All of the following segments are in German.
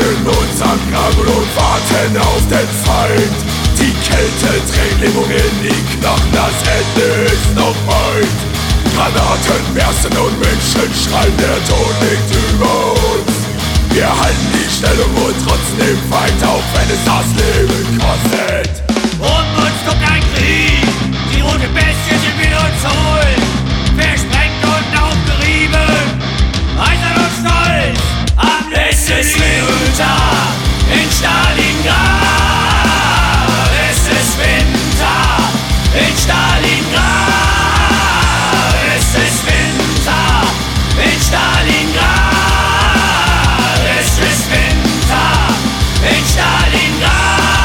in unserem Graben und warten auf den Feind. Die Kälte trägt Lähmung in die Knochen, das Ende ist noch weit. Granaten bersten und Menschen schreien, der Tod liegt über uns. Wir halten die Stellung und trotzen dem Feind, auch wenn es das Leben kostet. Um uns kommt ein Krieg, die rote Bestie, sie will uns holen. Versprengt und aufgerieben, eisern und stolz, am letzten Winter in Stalingrad. Es ist Winter in Stalingrad. Es ist Winter in Stalingrad. Es ist Winter in Stalingrad.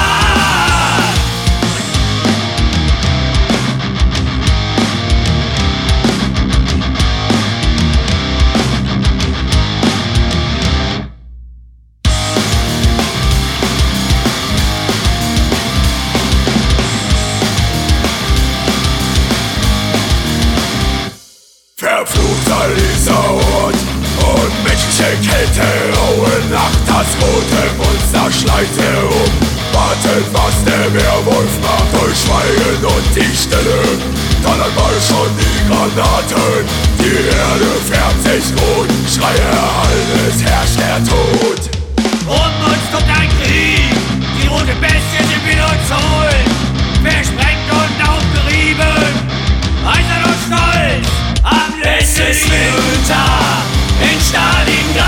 Verflucht sei dieser Ort und menschliche Kälte raue Nacht. Das rote Monster schleicht herum, wartet, was der Werwolf macht. Durch Schweigen und die Stille donnern bald schon die Granaten. Die Erde färbt sich rot, Schreie erhallen, es herrscht der Tod. Um uns kommt ein Krieg, die rote Bestie, sie will uns holen. Versprengt und aufgerieben, eisern und stolz, am letzten Winter in Stalingrad.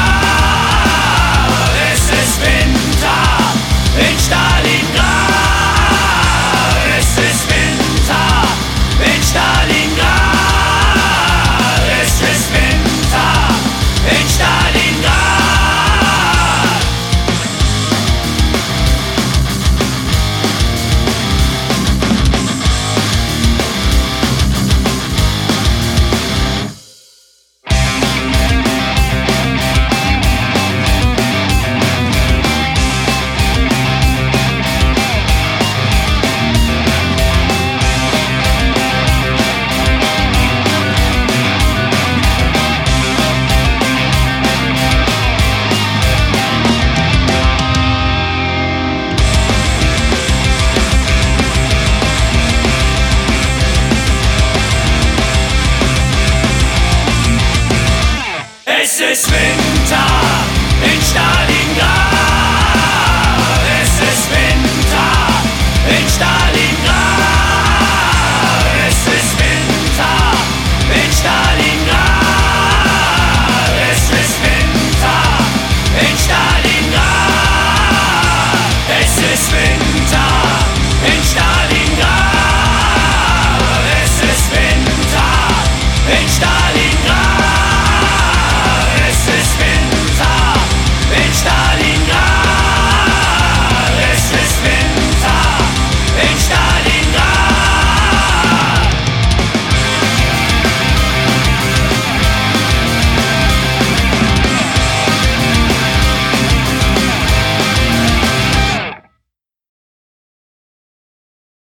Es ist Winter in Stalingrad. Es ist Winter in Stalingrad. Es ist Winter in Stalingrad. Es ist Winter